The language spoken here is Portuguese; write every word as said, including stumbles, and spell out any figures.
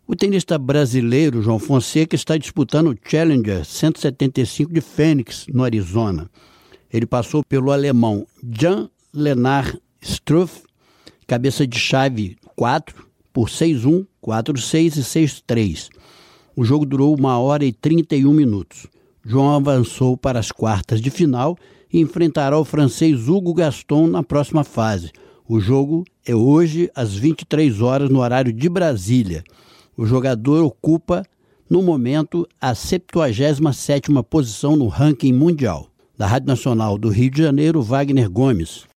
O tenista brasileiro João Fonseca está disputando o Challenger cento e setenta e cinco de Phoenix, no Arizona. Ele passou pelo alemão Jan-Lennard Struff, cabeça de chave quatro, por seis a um, quatro a seis e seis a três. O jogo durou uma hora e trinta e um minutos. João avançou para as quartas de final e enfrentará o francês Hugo Gaston na próxima fase. O jogo é hoje às vinte e três horas no horário de Brasília. O jogador ocupa, no momento, a septuagésima sétima posição no ranking mundial. Da Rádio Nacional do Rio de Janeiro, Wagner Gomes.